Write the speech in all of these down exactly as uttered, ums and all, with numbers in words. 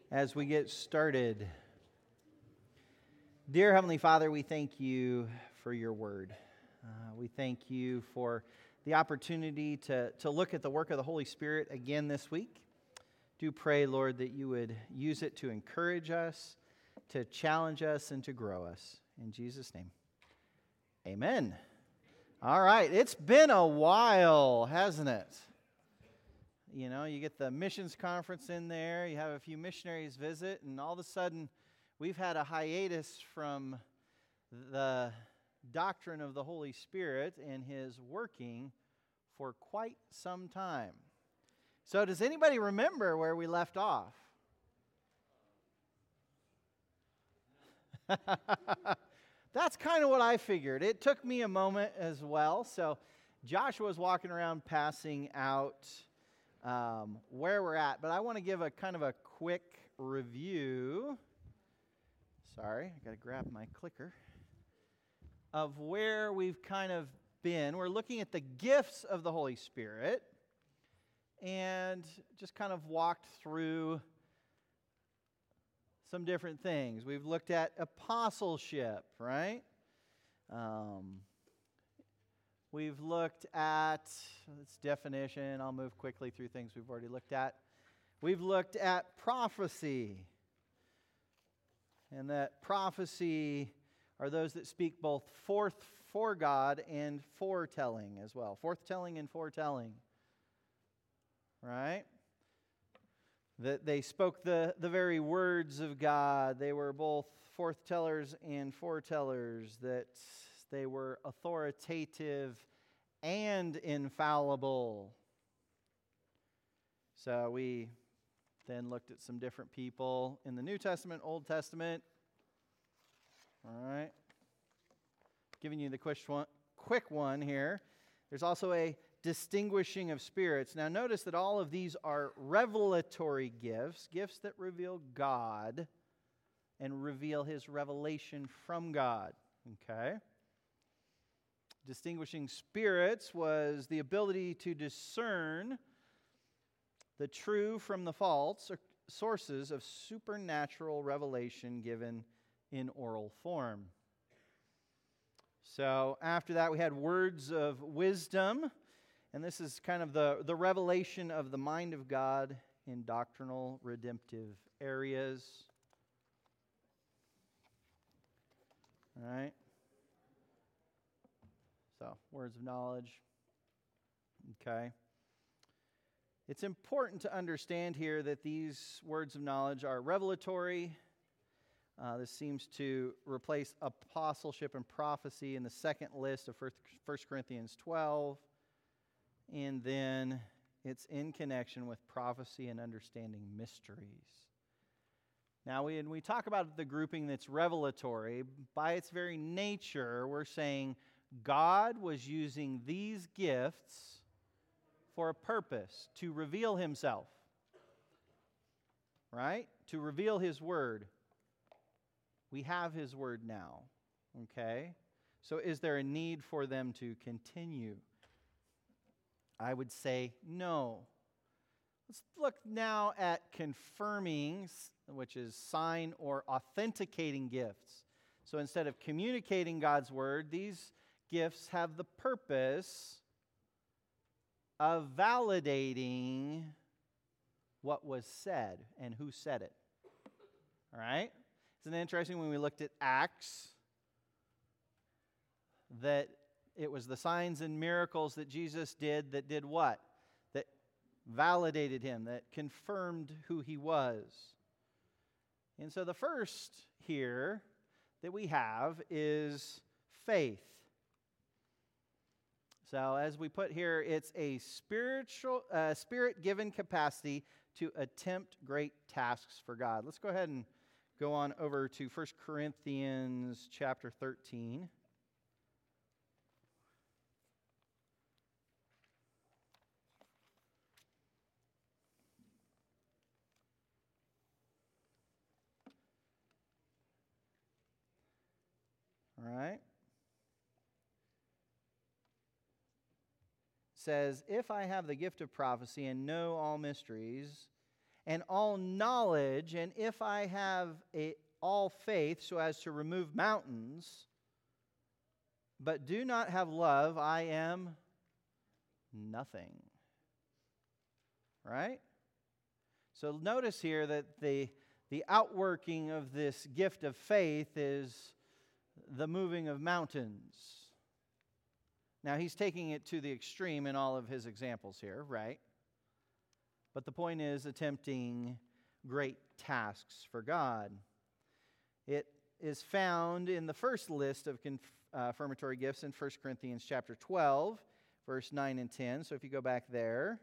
as we get started. Dear Heavenly Father, we thank you for your word. Uh, we thank you for the opportunity to, to look at the work of the Holy Spirit again this week. Do pray, Lord, that you would use it to encourage us, to challenge us, and to grow us. In Jesus' name, amen. All right, it's been a while, hasn't it? You know, you get the missions conference in there, you have a few missionaries visit, and all of a sudden, we've had a hiatus from the doctrine of the Holy Spirit and His working for quite some time. So does anybody remember where we left off? That's kind of what I figured. It took me a moment as well. So Joshua was walking around passing out um, where we're at, but I want to give a kind of a quick review. Sorry, I got to grab my clicker. Of where we've kind of been. We're looking at the gifts of the Holy Spirit and just kind of walked through some different things. We've looked at apostleship, right? Um, we've looked at its definition. I'll move quickly through things we've already looked at. We've looked at prophecy. And that prophecy are those that speak both forth for God and foretelling as well. Forthtelling and foretelling. Right? That they spoke the, the very words of God. They were both forthtellers and foretellers. That they were authoritative and infallible. So we then looked at some different people in the New Testament, Old Testament. All right. Giving you the quick one, quick one here. There's also a distinguishing of spirits. Now notice that all of these are revelatory gifts, gifts that reveal God and reveal His revelation from God. Okay? Distinguishing spirits was the ability to discern the true from the false sources of supernatural revelation given in oral form. So after that, we had words of wisdom. And this is kind of the, the revelation of the mind of God in doctrinal redemptive areas. All right. So, words of knowledge. Okay. It's important to understand here that these words of knowledge are revelatory. Uh, this seems to replace apostleship and prophecy in the second list of First Corinthians twelve. And then it's in connection with prophecy and understanding mysteries. Now, when we talk about the grouping that's revelatory, by its very nature, we're saying God was using these gifts for a purpose, to reveal Himself, right? To reveal His Word. We have His Word now, okay? So is there a need for them to continue? I would say no. Let's look now at confirming, which is sign or authenticating gifts. So instead of communicating God's Word, these gifts have the purpose of validating what was said and who said it. All right? Isn't it interesting when we looked at Acts that it was the signs and miracles that Jesus did that did what? That validated Him, that confirmed who He was. And so the first here that we have is faith. So as we put here, it's a spiritual, uh, spirit-given capacity to attempt great tasks for God. Let's go ahead and go on over to First Corinthians chapter thirteen. All right. Says, if I have the gift of prophecy and know all mysteries and all knowledge, and if I have a, all faith so as to remove mountains, but do not have love, I am nothing. Right? So notice here that the, the outworking of this gift of faith is the moving of mountains. Now, he's taking it to the extreme in all of his examples here, right? But the point is attempting great tasks for God. It is found in the first list of confirmatory gifts in First Corinthians chapter twelve, verse nine and ten. So if you go back there,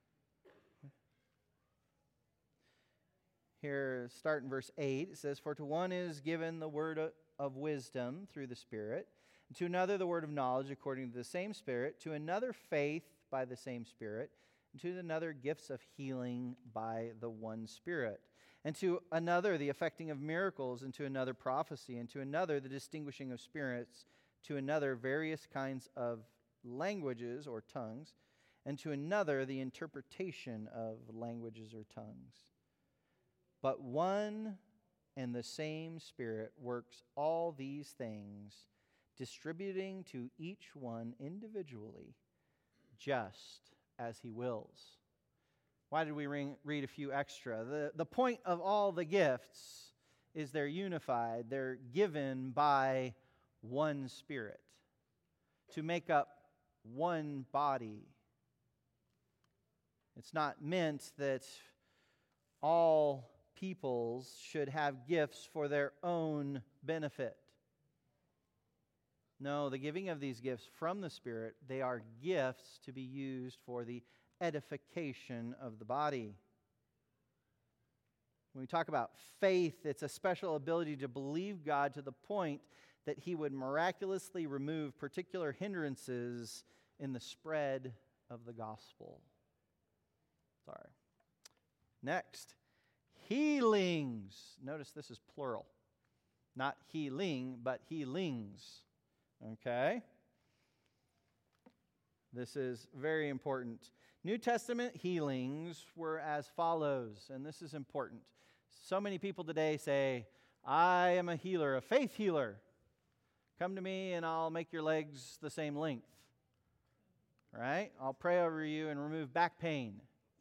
here, start in verse eight. It says, "For to one is given the word of wisdom through the Spirit, and to another the word of knowledge according to the same Spirit, to another faith by the same Spirit, and to another gifts of healing by the one Spirit, and to another the effecting of miracles, and to another prophecy, and to another the distinguishing of spirits, to another various kinds of languages or tongues, and to another the interpretation of languages or tongues. But one and the same Spirit works all these things, distributing to each one individually just as He wills." Why did we ring, read a few extra? The, the point of all the gifts is they're unified. They're given by one Spirit to make up one body. It's not meant that all peoples should have gifts for their own benefit. No, the giving of these gifts from the Spirit, they are gifts to be used for the edification of the body. When we talk about faith, it's a special ability to believe God to the point that He would miraculously remove particular hindrances in the spread of the gospel. Sorry. Next, healings. Notice this is plural. Not healing, but healings. Okay? This is very important. New Testament healings were as follows, and this is important. So many people today say, "I am a healer, a faith healer. Come to me and I'll make your legs the same length." Right? I'll pray over you and remove back pain.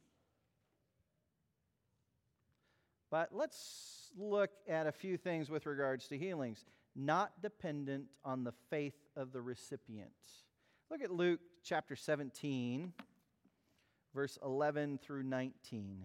But let's look at a few things with regards to healings. Not dependent on the faith of the recipient. Look at Luke chapter seventeen, verse eleven through nineteen.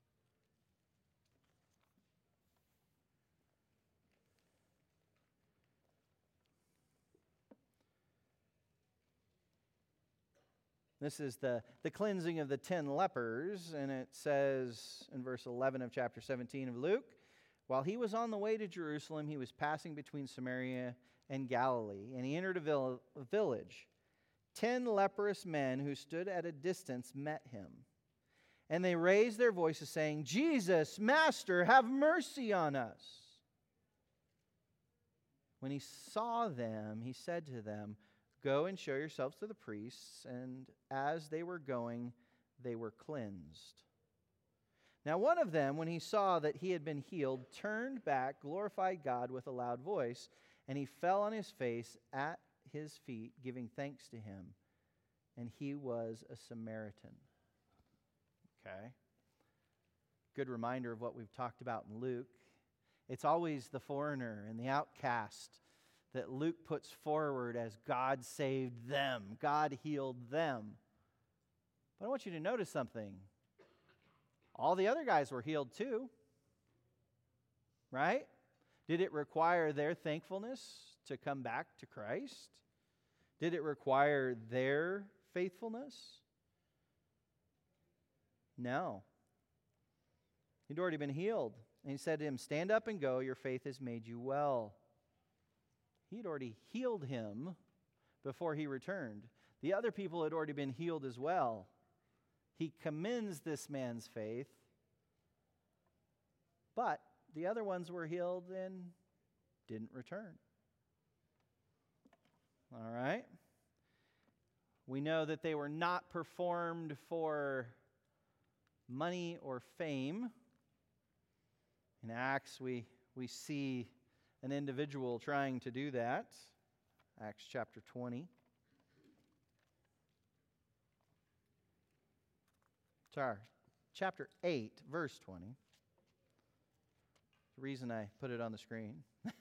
This is the, the cleansing of the ten lepers, and it says in verse eleven of chapter seventeen of Luke, "While he was on the way to Jerusalem, he was passing between Samaria and Galilee, and he entered a, vill- a village. Ten leprous men who stood at a distance met him, and they raised their voices, saying, 'Jesus, Master, have mercy on us.' When he saw them, he said to them, 'Go and show yourselves to the priests.' And as they were going, they were cleansed. Now one of them, when he saw that he had been healed, turned back, glorified God with a loud voice, and he fell on his face at his feet, giving thanks to him. And he was a Samaritan." Okay. Good reminder of what we've talked about in Luke. It's always the foreigner and the outcast that Luke puts forward as God saved them, God healed them. But I want you to notice something. All the other guys were healed too, right? Did it require their thankfulness to come back to Christ? Did it require their faithfulness? No. He'd already been healed. And he said to him, "Stand up and go, your faith has made you well." He'd already healed him before he returned. The other people had already been healed as well. He commends this man's faith, but the other ones were healed and didn't return. All right? We know that they were not performed for money or fame. In Acts, we, we see an individual trying to do that. Acts chapter twenty. Sorry, chapter eight, verse twenty. The reason I put it on the screen.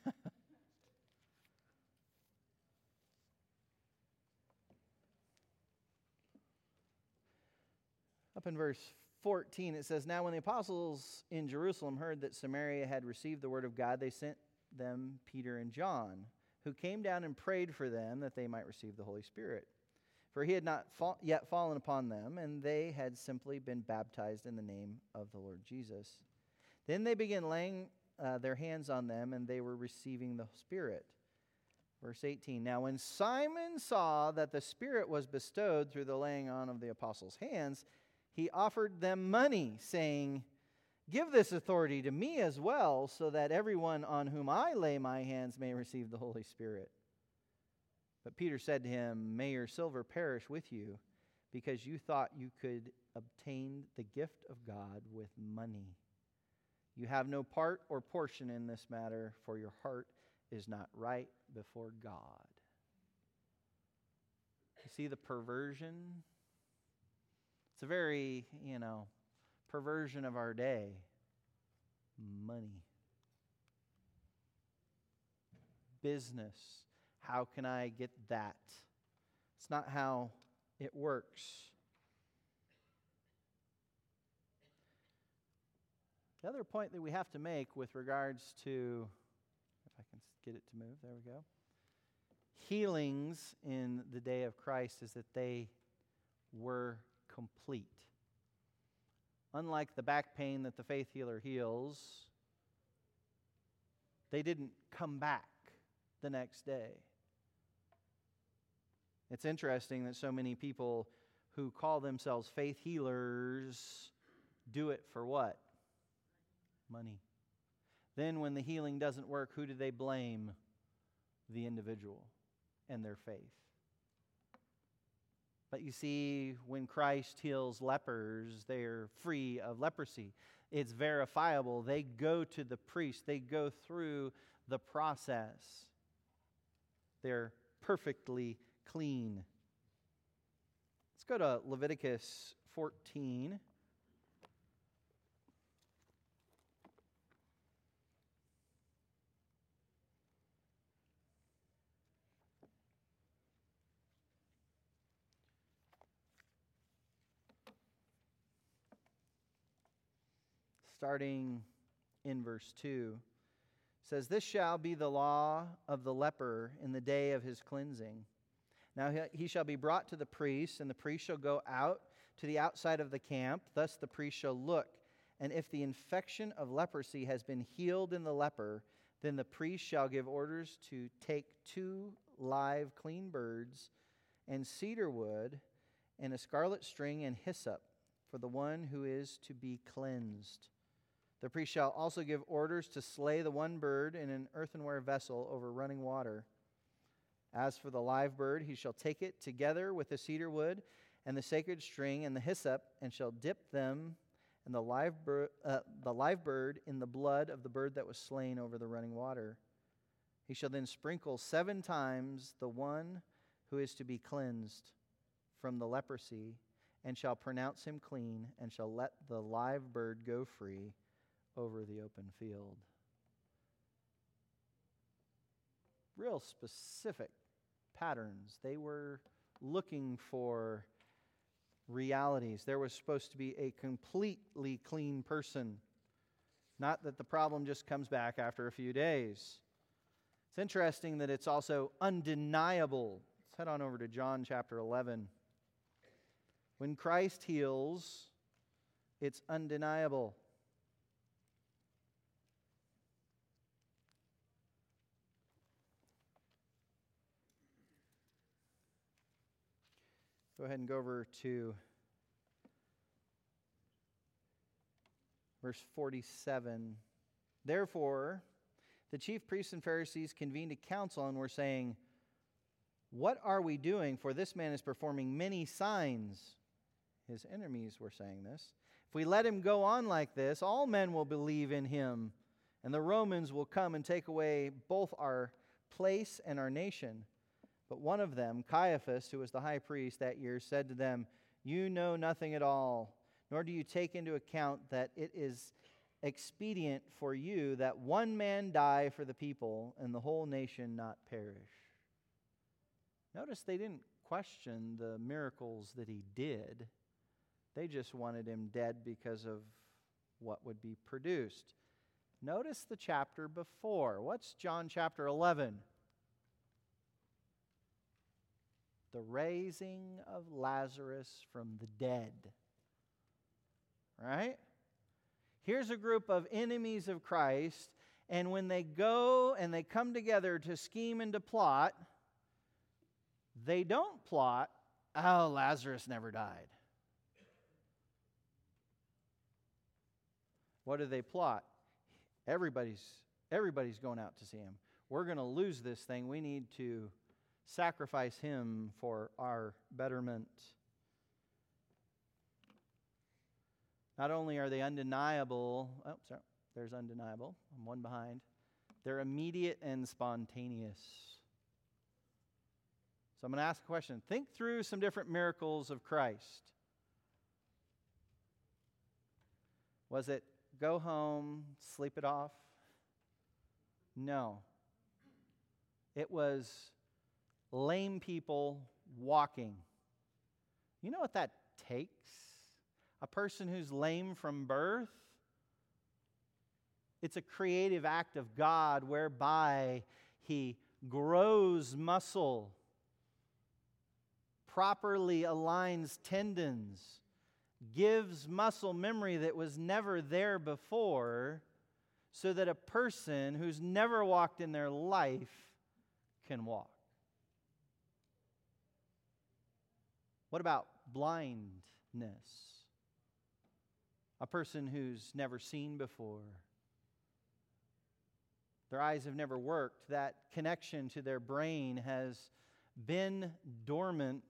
Up in verse fourteen, it says, "Now when the apostles in Jerusalem heard that Samaria had received the word of God, they sent them Peter and John, who came down and prayed for them that they might receive the Holy Spirit. For he had not fa- yet fallen upon them, and they had simply been baptized in the name of the Lord Jesus. Then they began laying uh, their hands on them, and they were receiving the Spirit." Verse eighteen, "Now when Simon saw that the Spirit was bestowed through the laying on of the apostles' hands, he offered them money, saying, 'Give this authority to me as well, so that everyone on whom I lay my hands may receive the Holy Spirit.' But Peter said to him, 'May your silver perish with you, because you thought you could obtain the gift of God with money. You have no part or portion in this matter, for your heart is not right before God.'" You see the perversion? It's a very, you know, perversion of our day. Money. Business. How can I get that? It's not how it works. The other point that we have to make with regards to, if I can get it to move, there we go. Healings in the day of Christ is that they were complete. Unlike the back pain that the faith healer heals, they didn't come back the next day. It's interesting that so many people who call themselves faith healers do it for what? Money. Then when the healing doesn't work, who do they blame? The individual and their faith. But you see, when Christ heals lepers, they're free of leprosy. It's verifiable. They go to the priest. They go through the process. They're perfectly clean. Let's go to Leviticus fourteen. Starting in verse two, it says, "This shall be the law of the leper in the day of his cleansing. Now he shall be brought to the priest, and the priest shall go out to the outside of the camp. Thus the priest shall look, and if the infection of leprosy has been healed in the leper, then the priest shall give orders to take two live clean birds and cedar wood and a scarlet string and hyssop for the one who is to be cleansed. The priest shall also give orders to slay the one bird in an earthenware vessel over running water. As for the live bird, he shall take it together with the cedar wood and the sacred string and the hyssop, and shall dip them and the live, bir- uh, the live bird in the blood of the bird that was slain over the running water. He shall then sprinkle seven times the one who is to be cleansed from the leprosy, and shall pronounce him clean, and shall let the live bird go free over the open field." Real specific patterns. They were looking for realities. There was supposed to be a completely clean person. Not that the problem just comes back after a few days. It's interesting that it's also undeniable. Let's head on over to John chapter eleven. When Christ heals, it's undeniable. Go ahead and go over to verse forty-seven. "Therefore, the chief priests and Pharisees convened a council and were saying, 'What are we doing? For this man is performing many signs.'" His enemies were saying this. If we let him go on like this, all men will believe in him, and the Romans will come and take away both our place and our nation." But one of them, Caiaphas, who was the high priest that year, said to them, "You know nothing at all, nor do you take into account that it is expedient for you that one man die for the people and the whole nation not perish." Notice they didn't question the miracles that he did. They just wanted him dead because of what would be produced. Notice the chapter before. What's John chapter eleven? The raising of Lazarus from the dead. Right? Here's a group of enemies of Christ, and when they go and they come together to scheme and to plot, they don't plot, "Oh, Lazarus never died." What do they plot? Everybody's, everybody's going out to see him. We're going to lose this thing. We need to sacrifice him for our betterment. Not only are they undeniable, oh, sorry, there's undeniable, I'm one behind. They're immediate and spontaneous. So I'm going to ask a question. Think through some different miracles of Christ. Was it go home, sleep it off? No. It was lame people walking. You know what that takes? A person who's lame from birth? It's a creative act of God whereby He grows muscle, properly aligns tendons, gives muscle memory that was never there before, so that a person who's never walked in their life can walk. What about blindness? A person who's never seen before. Their eyes have never worked. That connection to their brain has been dormant.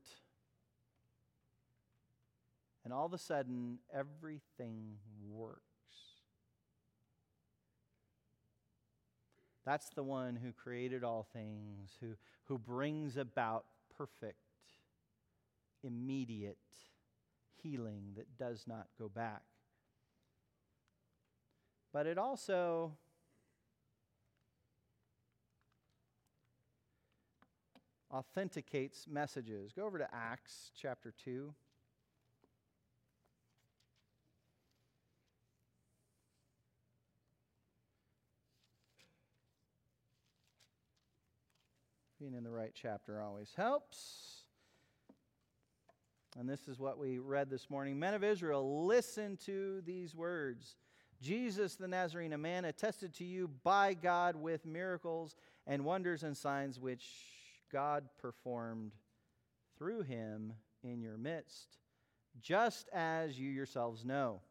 And all of a sudden, everything works. That's the one who created all things, who, who brings about perfect, immediate healing that does not go back. But it also authenticates messages. Go over to Acts chapter two. Being in the right chapter always helps. And this is what we read this morning. Men of Israel, listen to these words. Jesus the Nazarene, a man attested to you by God with miracles and wonders and signs which God performed through him in your midst, just as you yourselves know.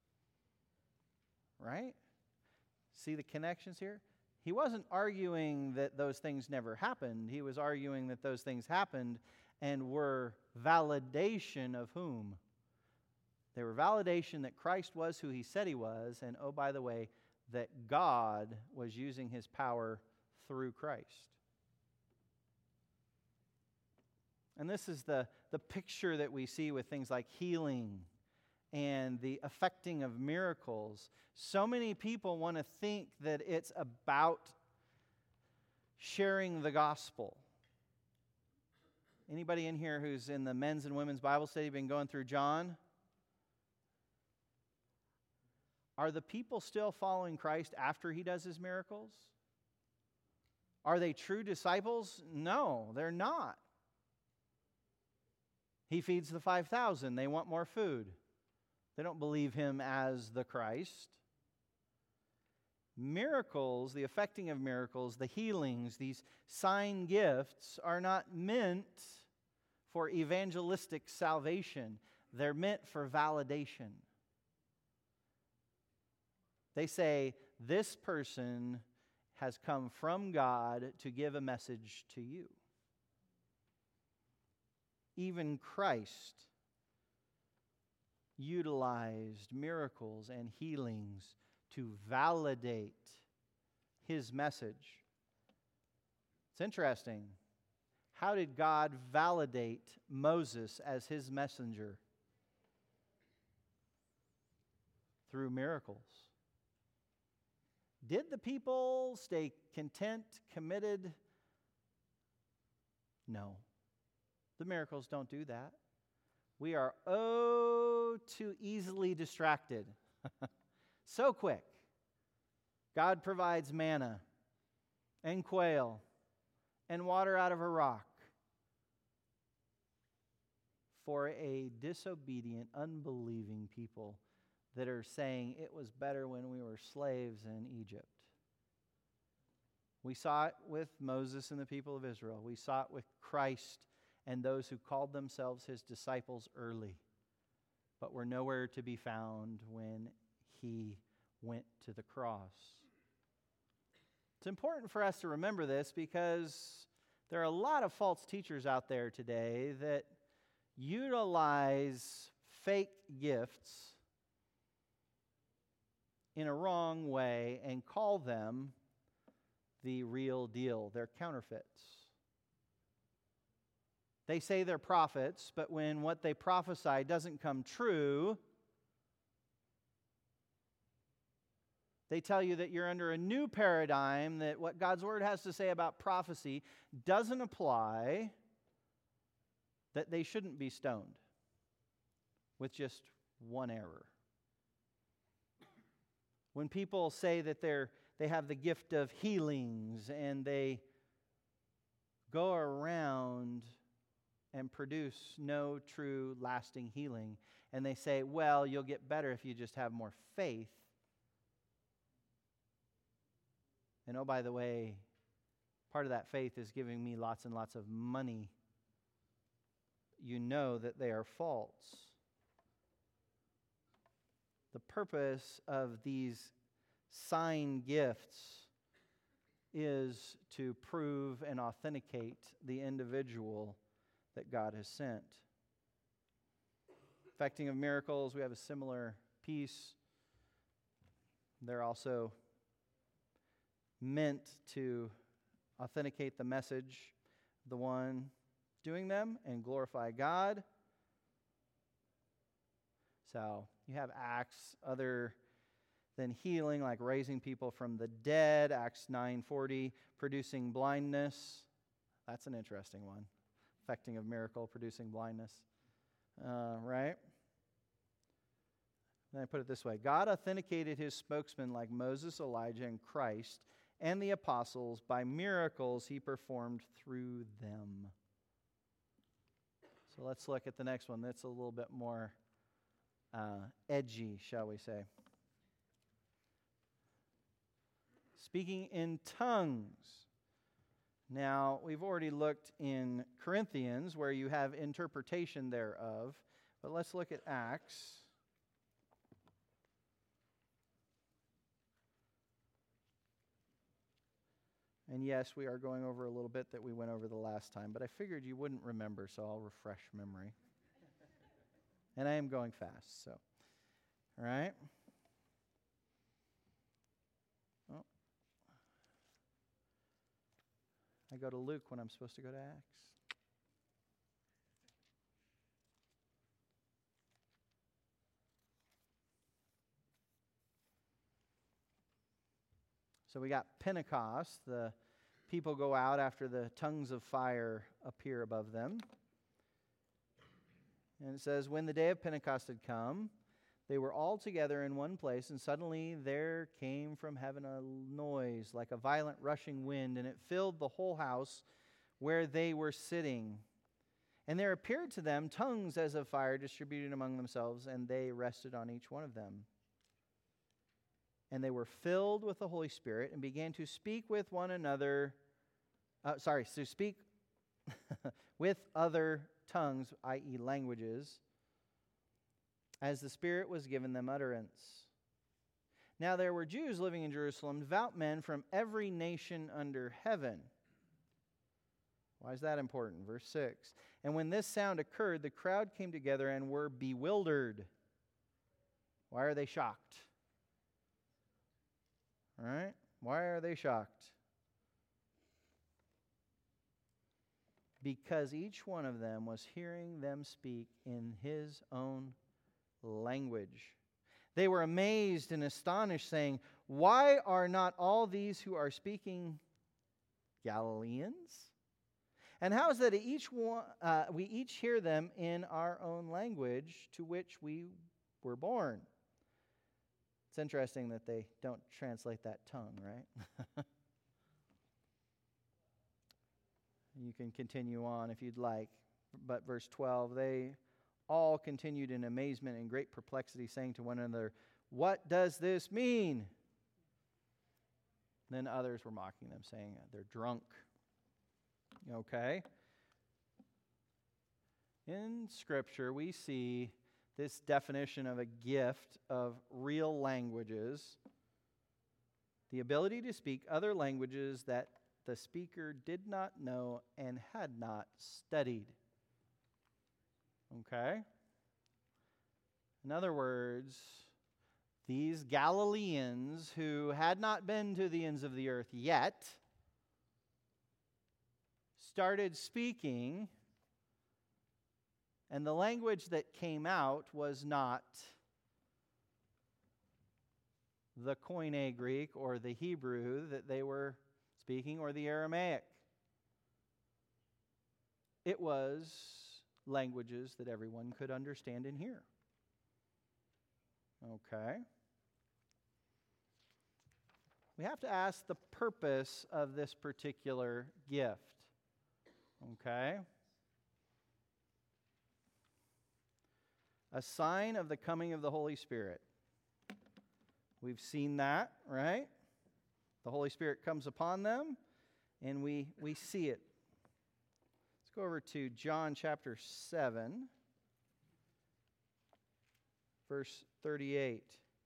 Right? See the connections here? He wasn't arguing that those things never happened. He was arguing that those things happened and were validation of whom? They were validation that Christ was who he said he was, and oh, by the way, that God was using his power through Christ. And this is the, the picture that we see with things like healing and the effecting of miracles. So many people want to think that it's about sharing the gospel. Anybody in here who's in the men's and women's Bible study been going through John? Are the people still following Christ after he does his miracles? Are they true disciples? No, they're not. He feeds the five thousand. They want more food. They don't believe him as the Christ. Miracles, the effecting of miracles, the healings, these sign gifts are not meant for evangelistic salvation. They're meant for validation. They say, this person has come from God to give a message to you. Even Christ utilized miracles and healings to validate his message. It's interesting. How did God validate Moses as his messenger? Through miracles. Did the people stay content, committed? No. The miracles don't do that. We are oh too easily distracted. So quick. God provides manna and quail and water out of a rock for a disobedient, unbelieving people that are saying it was better when we were slaves in Egypt. We saw it with Moses and the people of Israel. We saw it with Christ and those who called themselves his disciples early, but were nowhere to be found when he went to the cross. It's important for us to remember this because there are a lot of false teachers out there today that utilize fake gifts in a wrong way and call them the real deal. They're counterfeits. They say they're prophets, but when what they prophesy doesn't come true, they tell you that you're under a new paradigm, that what God's Word has to say about prophecy doesn't apply, that they shouldn't be stoned with just one error. When people say that they're they have the gift of healings and they go around and produce no true lasting healing, and they say, well, you'll get better if you just have more faith. And oh, by the way, part of that faith is giving me lots and lots of money. You know that they are false. The purpose of these sign gifts is to prove and authenticate the individual that God has sent. Effecting of miracles, we have a similar piece. They're also meant to authenticate the message, the one doing them, and glorify God. So you have acts other than healing, like raising people from the dead, Acts nine forty, producing blindness. That's an interesting one. Effecting of miracle, producing blindness. Uh, right? Then I put it this way. God authenticated his spokesman like Moses, Elijah, and Christ, and the apostles by miracles he performed through them. So let's look at the next one. That's a little bit more uh, edgy, shall we say. Speaking in tongues. Now, we've already looked in Corinthians where you have interpretation thereof, but let's look at Acts. And yes, we are going over a little bit that we went over the last time, but I figured you wouldn't remember, so I'll refresh memory. And I am going fast, so. All right? Oh. I go to Luke when I'm supposed to go to Acts. So we got Pentecost. The people go out after the tongues of fire appear above them. And it says, when the day of Pentecost had come, they were all together in one place, and suddenly there came from heaven a noise like a violent rushing wind, and it filled the whole house where they were sitting. And there appeared to them tongues as of fire distributed among themselves, and they rested on each one of them. And they were filled with the Holy Spirit and began to speak with one another, uh, sorry, to speak with other tongues, that is languages, as the Spirit was given them utterance. Now there were Jews living in Jerusalem, devout men from every nation under heaven. Why is that important? Verse six. And when this sound occurred, the crowd came together and were bewildered. Why are they shocked? All right? Why are they shocked? Because each one of them was hearing them speak in his own language. They were amazed and astonished, saying, "Why are not all these who are speaking Galileans? And how is that each one, uh, we each hear them in our own language to which we were born?" It's interesting that they don't translate that tongue, right? You can continue on if you'd like. But verse twelve, they all continued in amazement and great perplexity, saying to one another, "What does this mean?" Then others were mocking them, saying, "They're drunk." Okay? In Scripture, we see this definition of a gift of real languages, the ability to speak other languages that the speaker did not know and had not studied. Okay? In other words, these Galileans who had not been to the ends of the earth yet started speaking, and the language that came out was not the Koine Greek or the Hebrew that they were speaking or the Aramaic. It was languages that everyone could understand and hear. Okay. We have to ask the purpose of this particular gift. Okay. A sign of the coming of the Holy Spirit. We've seen that, right? The Holy Spirit comes upon them, and we, we see it. Let's go over to John chapter seven, verse thirty-eight.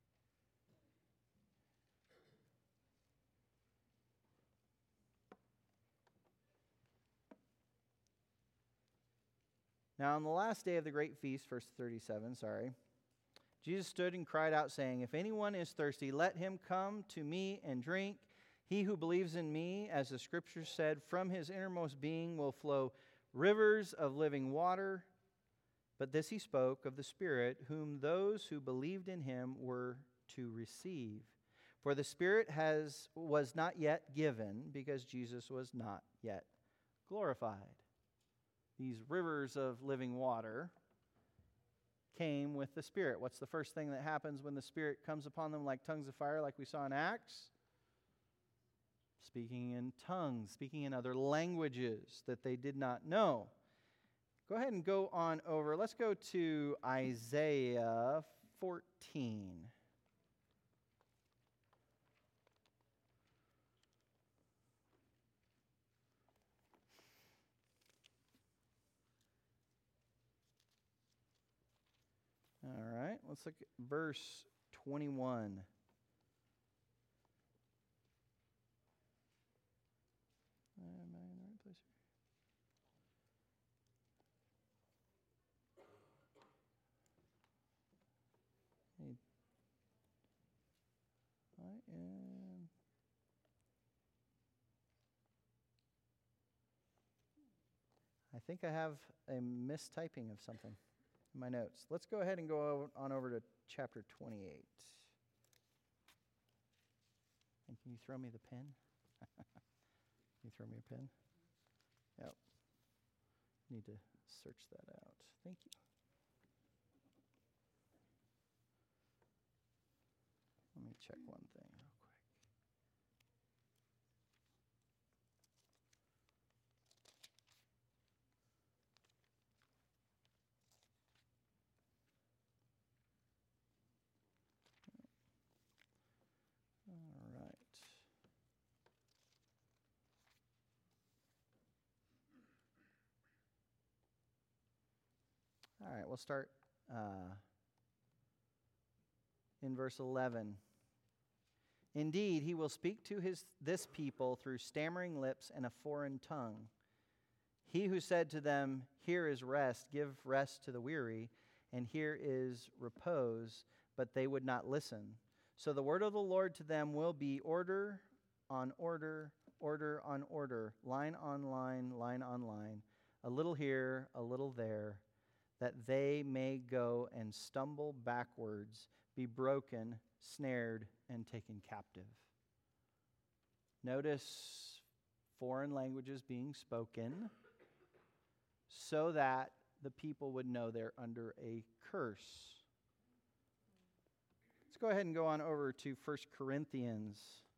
Now, on the last day of the great feast, verse thirty-seven, sorry, Jesus stood and cried out, saying, "If anyone is thirsty, let him come to me and drink. He who believes in me, as the Scripture said, from his innermost being will flow rivers of living water." But this he spoke of the Spirit, whom those who believed in him were to receive. For the Spirit has was not yet given, because Jesus was not yet glorified. These rivers of living water came with the Spirit. What's the first thing that happens when the Spirit comes upon them like tongues of fire, like we saw in Acts? Speaking in tongues, speaking in other languages that they did not know. Go ahead and go on over. Let's go to Isaiah fourteen. All right, let's look at verse twenty-one. Am I in the right place here? I am. I think I have a mistyping of something in my notes. Let's go ahead and go on over to chapter twenty-eight. And can you throw me the pen? Can you throw me a pen? Yep. Need to search that out. Thank you. Let me check one thing real quick. All right. All right, we'll start uh, in verse eleven. Indeed, he will speak to his this people through stammering lips and a foreign tongue. He who said to them, "Here is rest, give rest to the weary, and here is repose," but they would not listen. So the word of the Lord to them will be order on order, order on order, line on line, line on line, a little here, a little there, that they may go and stumble backwards, be broken, snared, and taken captive. Notice foreign languages being spoken so that the people would know they're under a curse. Let's go ahead and go on over to First Corinthians.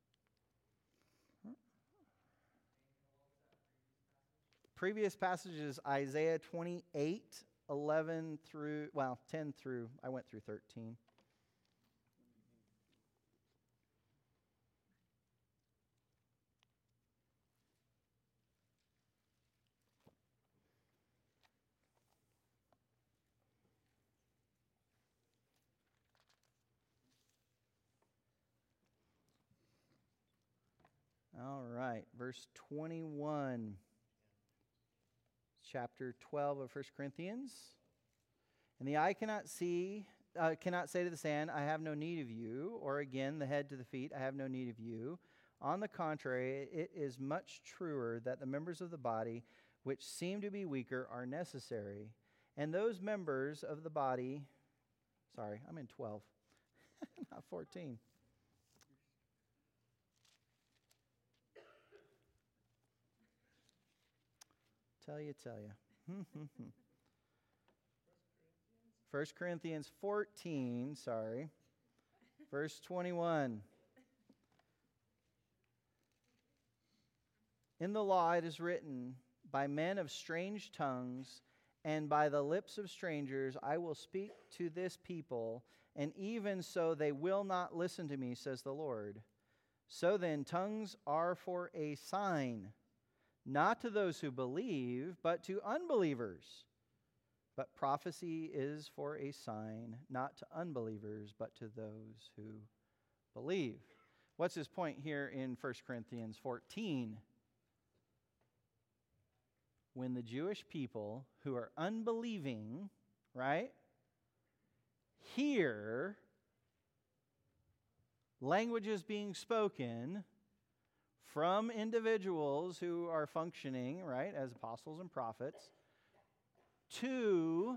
Previous passage is Isaiah twenty-eight, eleven through, well, ten through, I went through thirteen. All right, verse twenty-one, chapter twelve of First Corinthians. And the eye cannot see, uh, cannot say to the sand, I have no need of you, or again, the head to the feet, I have no need of you. On the contrary, it is much truer that the members of the body which seem to be weaker are necessary. And those members of the body, sorry, I'm in twelve, not fourteen. Tell you, tell you. First Corinthians fourteen, sorry. Verse twenty-one. In the law it is written, by men of strange tongues and by the lips of strangers I will speak to this people, and even so they will not listen to me, says the Lord. So then tongues are for a sign, not to those who believe, but to unbelievers. But prophecy is for a sign, not to unbelievers, but to those who believe. What's his point here in First Corinthians fourteen? When the Jewish people who are unbelieving, right, hear languages being spoken from individuals who are functioning, right, as apostles and prophets, to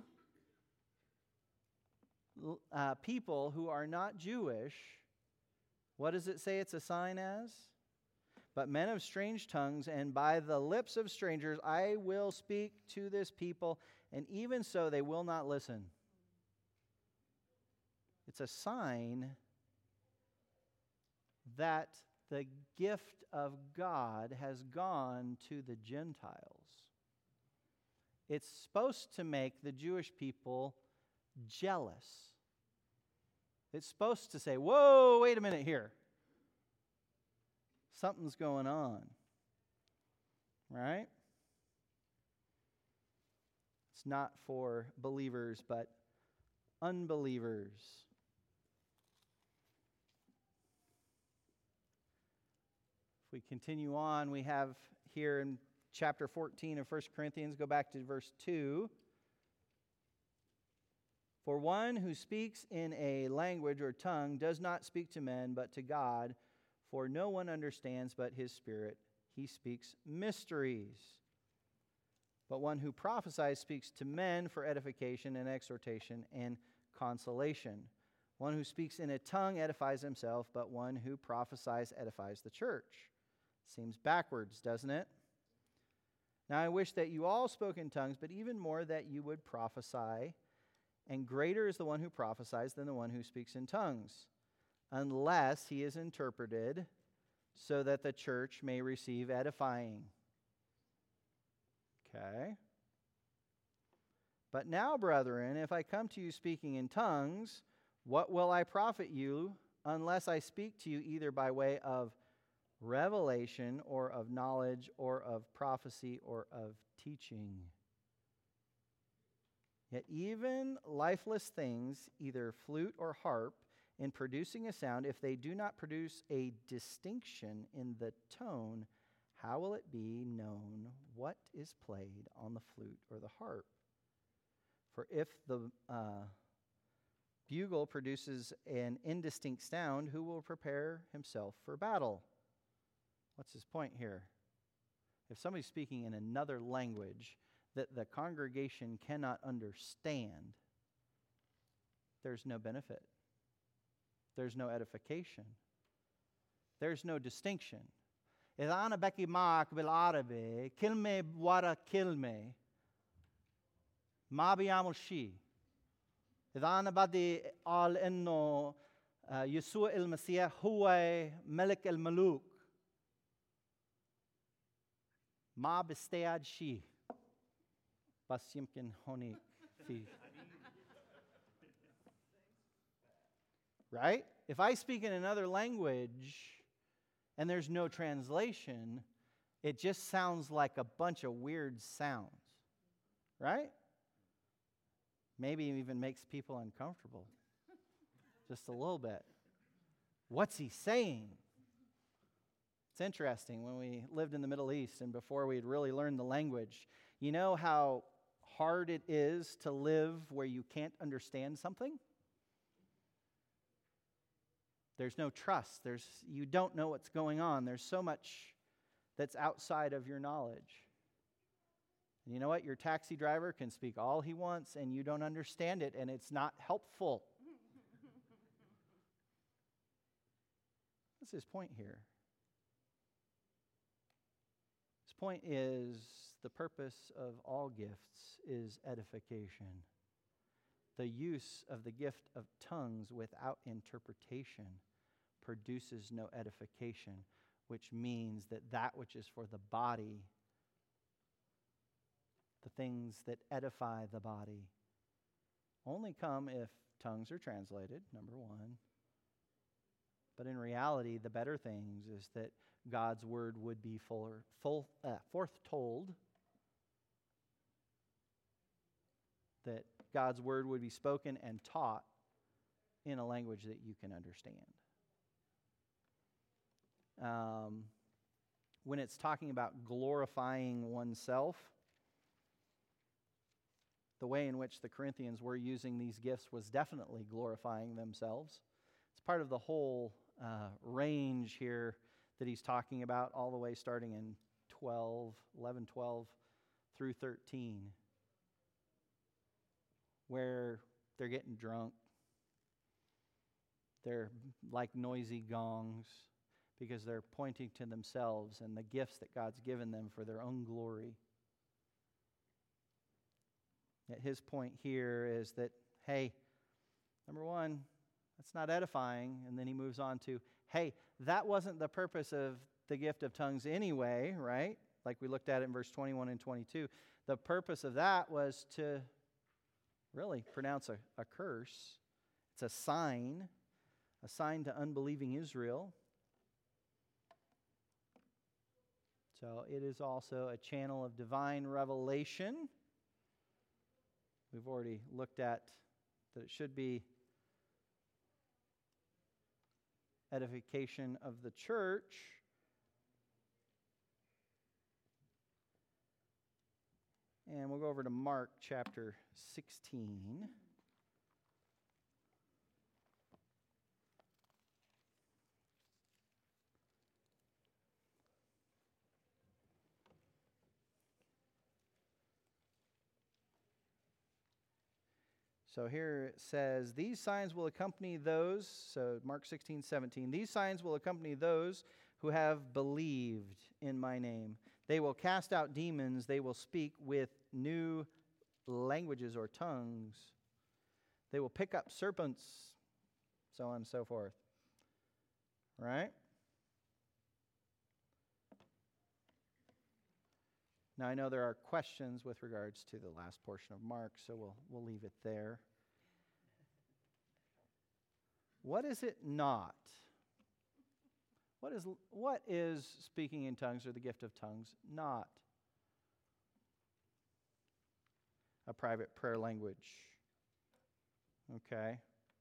uh, people who are not Jewish, what does it say it's a sign as? But men of strange tongues, and by the lips of strangers I will speak to this people, and even so they will not listen. It's a sign that the gift of God has gone to the Gentiles. It's supposed to make the Jewish people jealous. It's supposed to say, whoa, wait a minute here. Something's going on. Right? It's not for believers, but unbelievers. If we continue on, we have here in chapter fourteen of First Corinthians, go back to verse two. For one who speaks in a language or tongue does not speak to men, but to God, for no one understands but his Spirit. He speaks mysteries. But one who prophesies speaks to men for edification and exhortation and consolation. One who speaks in a tongue edifies himself, but one who prophesies edifies the church. Seems backwards, doesn't it? Now I wish that you all spoke in tongues, but even more that you would prophesy. And greater is the one who prophesies than the one who speaks in tongues, unless he is interpreted, so that the church may receive edifying. Okay. But now, brethren, if I come to you speaking in tongues, what will I profit you, unless I speak to you either by way of revelation, or of knowledge, or of prophecy, or of teaching? Yet even lifeless things, either flute or harp, in producing a sound, if they do not produce a distinction in the tone, how will it be known what is played on the flute or the harp? For if the uh, bugle produces an indistinct sound, who will prepare himself for battle? What's his point here? If somebody's speaking in another language that the congregation cannot understand, there's no benefit. There's no edification. There's no distinction. إذا أنا بحكي معك بالعربي كلمة ورا كلمة ما بيعمل شيء. إذا أنا بدي قال إنه يسوع المسيح هو ملك الملوك ما بستيعد شيء بس يمكن هونيك في. Right? If I speak in another language and there's no translation, it just sounds like a bunch of weird sounds. Right? Maybe it even makes people uncomfortable. Just a little bit. What's he saying? It's interesting. When we lived in the Middle East and before we had really learned the language, you know how hard it is to live where you can't understand something? There's no trust. There's, you don't know what's going on. There's so much that's outside of your knowledge. And you know what? Your taxi driver can speak all he wants and you don't understand it, and it's not helpful. What's his point here? His point is the purpose of all gifts is edification. The use of the gift of tongues without interpretation produces no edification, which means that that which is for the body, the things that edify the body, only come if tongues are translated, number one. But in reality, the better things is that God's word would be fuller, full, uh, forth-told, that God's word would be spoken and taught in a language that you can understand. Um, when it's talking about glorifying oneself, the way in which the Corinthians were using these gifts was definitely glorifying themselves. It's part of the whole uh, range here that he's talking about, all the way starting in twelve, eleven, twelve through thirteen, where they're getting drunk. They're like noisy gongs because they're pointing to themselves and the gifts that God's given them for their own glory. Yet his point here is that, hey, number one, that's not edifying. And then he moves on to, hey, that wasn't the purpose of the gift of tongues anyway, right? Like we looked at it in verse twenty-one and twenty-two. The purpose of that was to really pronounce a, a curse. It's a sign, a sign to unbelieving Israel. So it is also a channel of divine revelation. We've already looked at that it should be edification of the church. And we'll go over to Mark chapter sixteen. So here it says, these signs will accompany those, so Mark sixteen, seventeen, these signs will accompany those who have believed in my name. They will cast out demons. They will speak with new languages or tongues. They will pick up serpents, so on and so forth. Right? Now, I know there are questions with regards to the last portion of Mark, so we'll, we'll leave it there. What is it not? What is, what is speaking in tongues or the gift of tongues not? A private prayer language. Okay.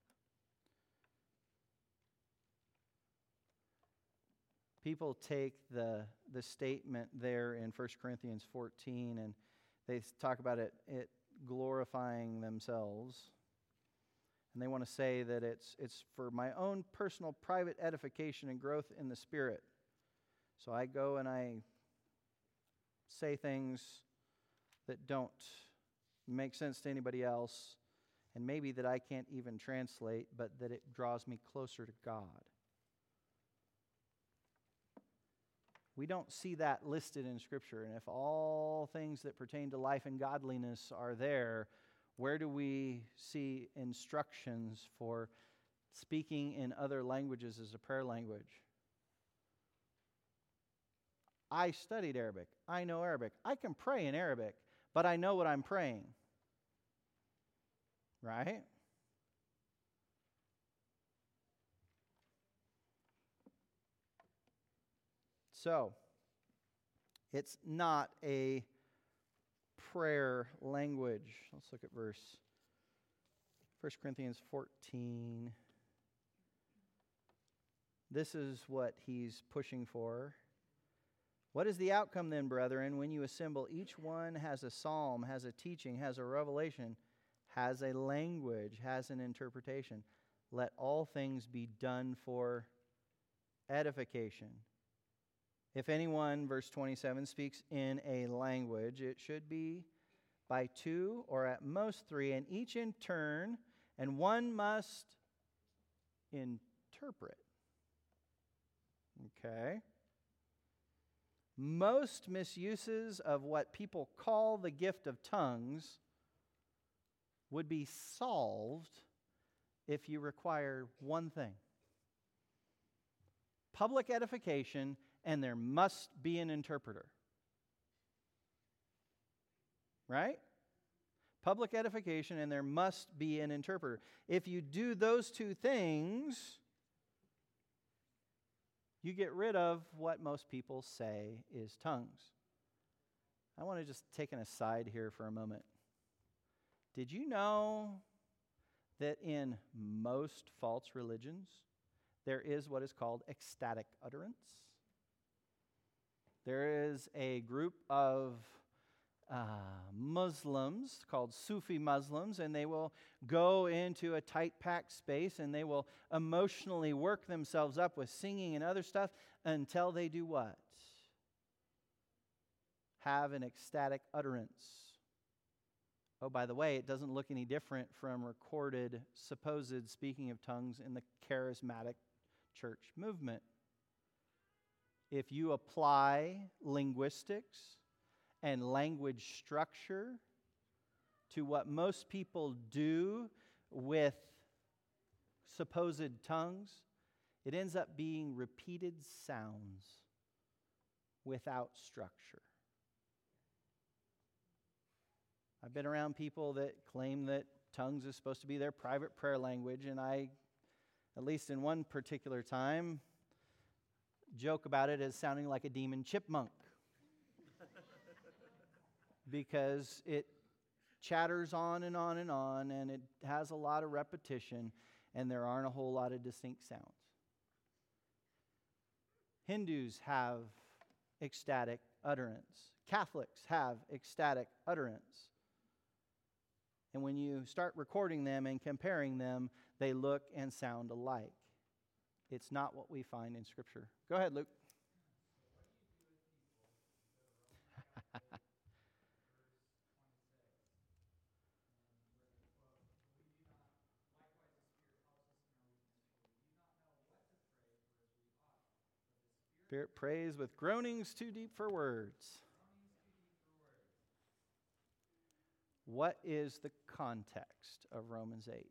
People take the, the statement there in First Corinthians fourteen and they talk about it, it glorifying themselves. And they want to say that it's, it's for my own personal private edification and growth in the Spirit. So I go and I say things that don't make sense to anybody else, and maybe that I can't even translate, but that it draws me closer to God. We don't see that listed in Scripture. And if all things that pertain to life and godliness are there, where do we see instructions for speaking in other languages as a prayer language? I studied Arabic. I know Arabic. I can pray in Arabic, but I know what I'm praying. Right? So, it's not a prayer language. Let's look at verse First Corinthians fourteen. This is what he's pushing for. What is the outcome then, brethren, when you assemble? Each one has a psalm, has a teaching, has a revelation, has a language, has an interpretation. Let all things be done for edification. If anyone, verse twenty-seven, speaks in a language, it should be by two or at most three, and each in turn, and one must interpret. Okay? Most misuses of what people call the gift of tongues would be solved if you require one thing: public edification, and there must be an interpreter. Right? Public edification, and there must be an interpreter. If you do those two things, you get rid of what most people say is tongues. I want to just take an aside here for a moment. Did you know that in most false religions, there is what is called ecstatic utterance? There is a group of uh, Muslims called Sufi Muslims, and they will go into a tight-packed space and they will emotionally work themselves up with singing and other stuff until they do what? Have an ecstatic utterance. Oh, by the way, it doesn't look any different from recorded supposed speaking of tongues in the charismatic church movement. If you apply linguistics and language structure to what most people do with supposed tongues, it ends up being repeated sounds without structure. I've been around people that claim that tongues is supposed to be their private prayer language, and I, at least in one particular time, joke about it as sounding like a demon chipmunk because it chatters on and on and on, and it has a lot of repetition, and there aren't a whole lot of distinct sounds. Hindus have ecstatic utterance. Catholics have ecstatic utterance. And when you start recording them and comparing them, they look and sound alike. It's not what we find in Scripture. Go ahead, Luke. Spirit prays with groanings too deep for words. What is the context of Romans eight?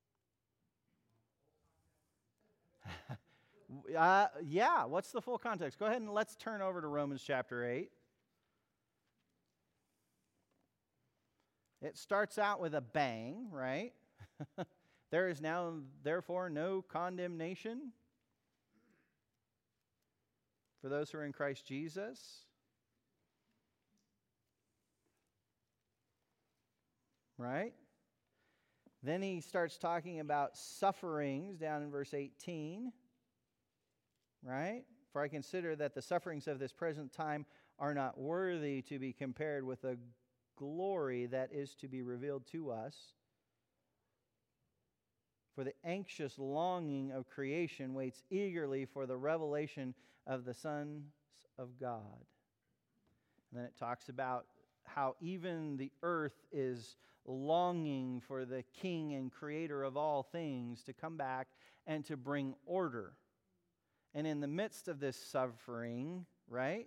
uh, yeah, what's the full context? Go ahead and let's turn over to Romans chapter eight. It starts out with a bang, right? There is now, therefore, no condemnation for those who are in Christ Jesus. Right? Then he starts talking about sufferings down in verse eighteen. Right? For I consider that the sufferings of this present time are not worthy to be compared with the glory that is to be revealed to us. For the anxious longing of creation waits eagerly for the revelation of the sons of God. And then it talks about how even the earth is longing for the King and Creator of all things to come back and to bring order. And in the midst of this suffering, right,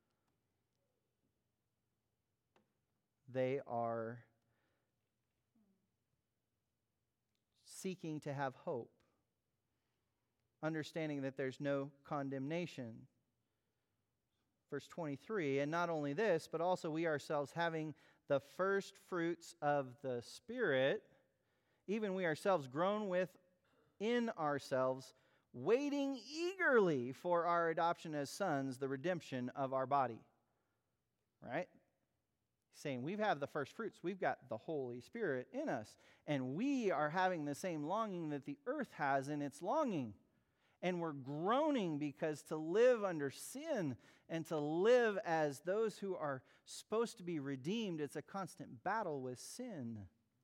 they are seeking to have hope, understanding that there's no condemnation. Verse twenty-three, and not only this, but also we ourselves having the first fruits of the Spirit, even we ourselves grown within ourselves, waiting eagerly for our adoption as sons, the redemption of our body. Right? Saying we have the first fruits, we've got the Holy Spirit in us, and we are having the same longing that the earth has in its longing. And we're groaning because to live under sin and to live as those who are supposed to be redeemed, it's a constant battle with sin.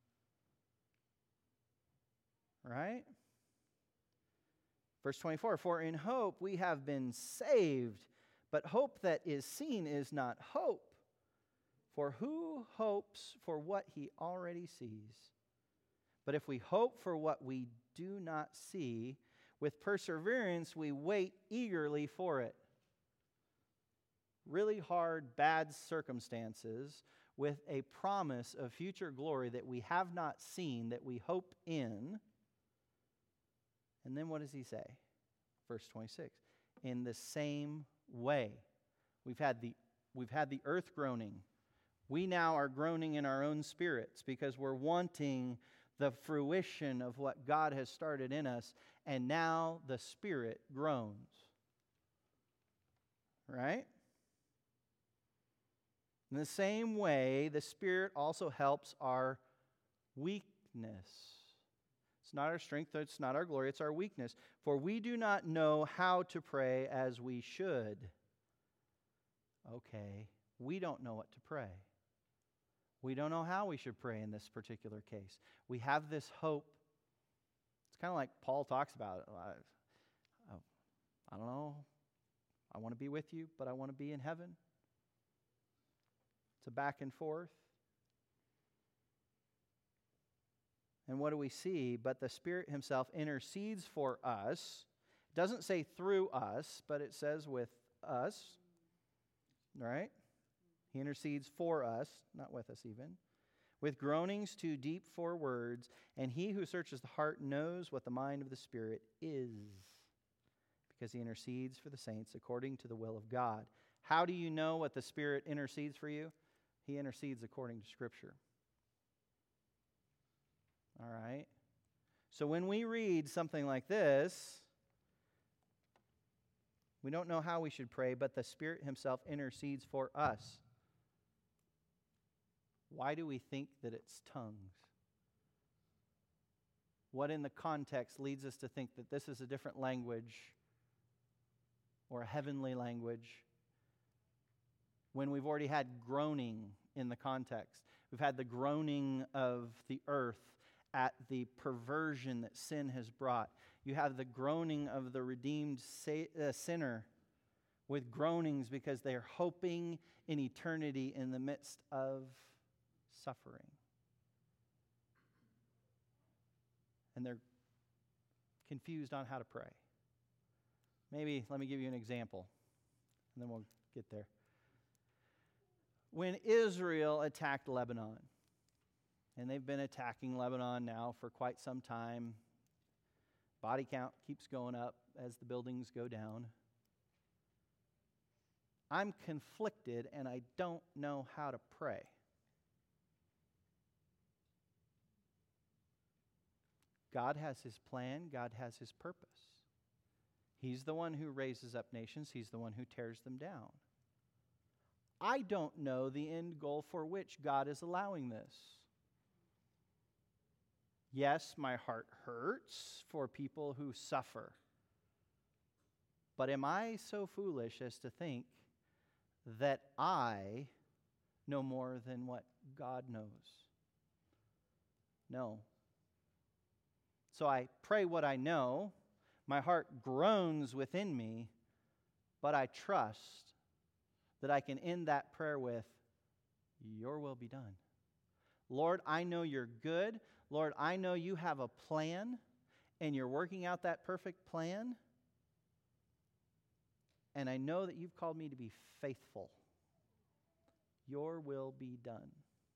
Right? Verse twenty-four, for in hope we have been saved, but hope that is seen is not hope. For who hopes for what he already sees? But if we hope for what we do not see, with perseverance we wait eagerly for it. Really hard, bad circumstances with a promise of future glory that we have not seen, that we hope in. And then what does he say? Verse twenty-six. In the same way, we've had the, we've had the earth groaning. We now are groaning in our own spirits because we're wanting the fruition of what God has started in us, and now the Spirit groans. Right? In the same way, the Spirit also helps our weakness. It's not our strength, it's not our glory, it's our weakness. For we do not know how to pray as we should. Okay, we don't know what to pray. We don't know how we should pray in this particular case. We have this hope. It's kind of like Paul talks about it. I, I don't know. I want to be with you, but I want to be in heaven. It's a back and forth. And what do we see? But the Spirit himself intercedes for us. It doesn't say through us, but it says with us. Right? He intercedes for us, not with us even, with groanings too deep for words, and he who searches the heart knows what the mind of the Spirit is, because he intercedes for the saints according to the will of God. How do you know what the Spirit intercedes for you? He intercedes according to Scripture. All right? So when we read something like this, we don't know how we should pray, but the Spirit himself intercedes for us. Why do we think that it's tongues? What in the context leads us to think that this is a different language or a heavenly language when we've already had groaning in the context? We've had the groaning of the earth at the perversion that sin has brought. You have the groaning of the redeemed sinner with groanings because they are hoping in eternity in the midst of suffering. And they're confused on how to pray. Maybe, let me give you an example, and then we'll get there. When Israel attacked Lebanon, and they've been attacking Lebanon now for quite some time, body count keeps going up as the buildings go down. I'm conflicted, and I don't know how to pray. God has his plan. God has his purpose. He's the one who raises up nations. He's the one who tears them down. I don't know the end goal for which God is allowing this. Yes, my heart hurts for people who suffer. But am I so foolish as to think that I know more than what God knows? No. So I pray what I know. My heart groans within me, but I trust that I can end that prayer with, your will be done. Lord, I know you're good. Lord, I know you have a plan, and you're working out that perfect plan. And I know that you've called me to be faithful. Your will be done.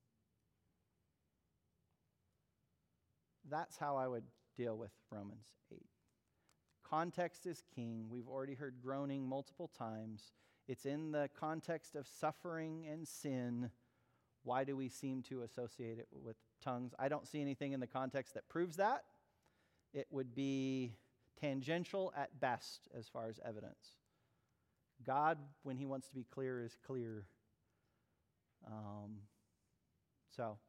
That's how I would deal with Romans eight. Context is king. We've already heard groaning multiple times. It's in the context of suffering and sin. Why do we seem to associate it with tongues? I don't see anything in the context that proves that. It would be tangential at best as far as evidence. God, when he wants to be clear, is clear. Um, so,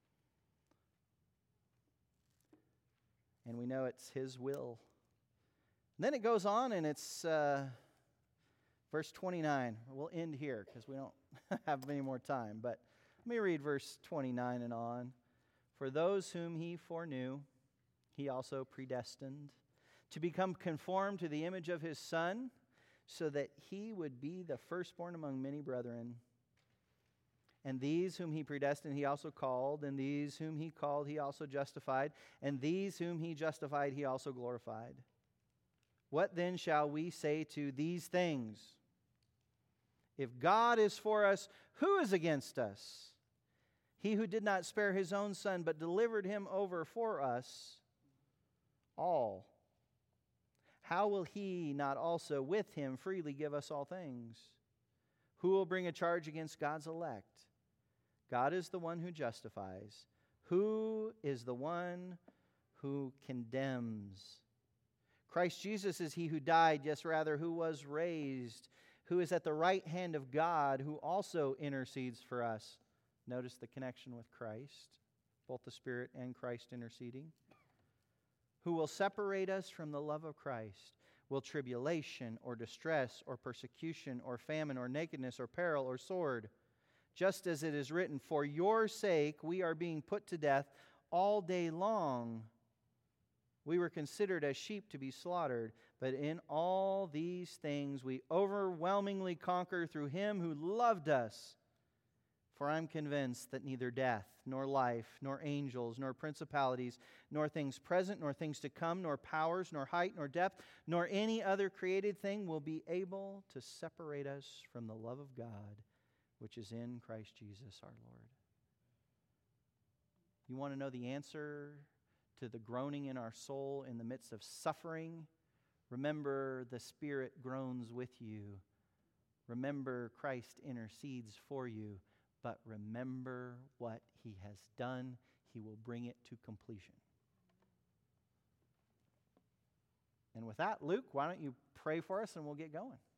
and we know it's his will. And then it goes on, and it's uh, verse twenty-nine. We'll end here because we don't have any more time. But let me read verse twenty-nine and on. For those whom he foreknew, he also predestined to become conformed to the image of his Son, so that he would be the firstborn among many brethren. And these whom he predestined, he also called. And these whom he called, he also justified. And these whom he justified, he also glorified. What then shall we say to these things? If God is for us, who is against us? He who did not spare his own Son, but delivered him over for us all, how will he not also with him freely give us all things? Who will bring a charge against God's elect? God is the one who justifies. Who is the one who condemns? Christ Jesus is he who died, yes, rather, who was raised, who is at the right hand of God, who also intercedes for us. Notice the connection with Christ, both the Spirit and Christ interceding. Who will separate us from the love of Christ? Will tribulation or distress or persecution or famine or nakedness or peril or sword? Just as it is written, for your sake we are being put to death all day long. We were considered as sheep to be slaughtered, but in all these things we overwhelmingly conquer through him who loved us. For I'm convinced that neither death, nor life, nor angels, nor principalities, nor things present, nor things to come, nor powers, nor height, nor depth, nor any other created thing will be able to separate us from the love of God, which is in Christ Jesus our Lord. You want to know the answer to the groaning in our soul in the midst of suffering? Remember, the Spirit groans with you. Remember, Christ intercedes for you. But remember what he has done. He will bring it to completion. And with that, Luke, why don't you pray for us and we'll get going.